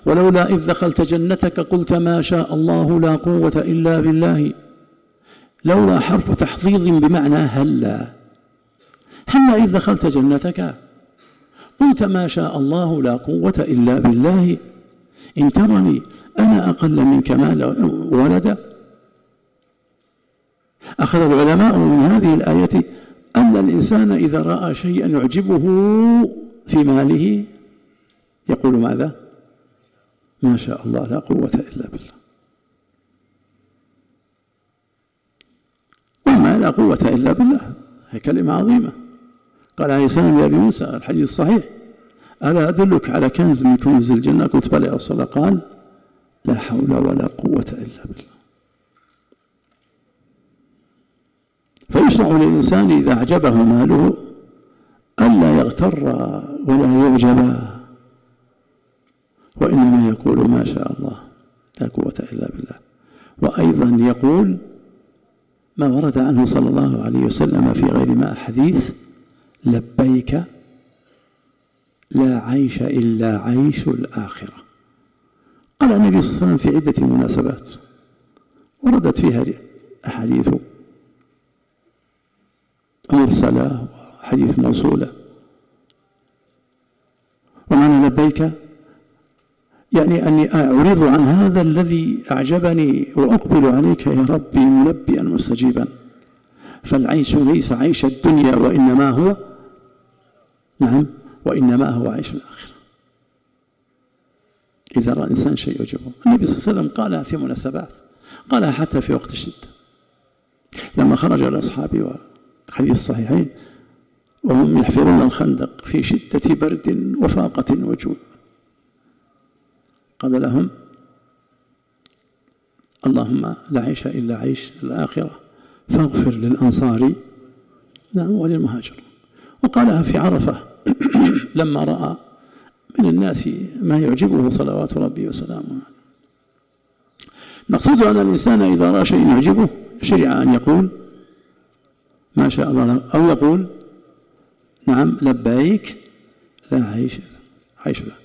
ولولا إذ دخلت جنتك قلت ما شاء الله لا قوة إلا بالله. لولا حرف تحضيض بمعنى هلا. هلا إذ دخلت جنتك قلت ما شاء الله لا قوة إلا بالله إن ترني أنا أقل منك مالا ولدا. أخذ العلماء من هذه الآية أن الإنسان إذا رأى شيئا يعجبه في ماله يقول ماذا؟ ما شاء الله لا قوة إلا بالله. وما لا قوة إلا بالله هي كلمة عظيمة. قال عليه السلام لأبي موسى الحديث الصحيح ألا أدلك على كنز من كنوز الجنة؟ قلت بلى يا رسول الله. قال لا حول ولا قوة إلا بالله. فيشرع للإنسان إذا أعجبه ماله ألا يغتر ولا يعجب، وإنما يقول ما شاء الله لا قوة إلا بالله. وأيضا يقول ما ورد عنه صلى الله عليه وسلم في غير ما حديث لبيك لا عيش إلا عيش الآخرة. قال النبي صلى الله عليه وسلم في عدة مناسبات وردت فيها أحاديث مرسلة وحديث موصولة. ومعنى لبيك يعني أني أعرض عن هذا الذي أعجبني وأقبل عليك يا ربي ملبيا مستجيبا. فالعيش ليس عيش الدنيا وإنما هو وإنما هو عيش الآخرة. إذا رأى الإنسان شيء يعجبه. النبي صلى الله عليه وسلم قالها في مناسبات، قالها حتى في وقت الشدة لما خرج الأصحاب حديث الصحيحين وهم يحفرون الخندق في شدة برد وفاقة وجوع، قال لهم اللهم لا عيش إلا عيش الآخرة فاغفر للأنصار وللمهاجر. وقالها في عرفة لما رأى من الناس ما يعجبه صلوات ربي وسلامه عليه. نقصد أن الإنسان إذا رأى شيء يعجبه شرع أن يقول ما شاء الله أو يقول لبيك لا عيش له.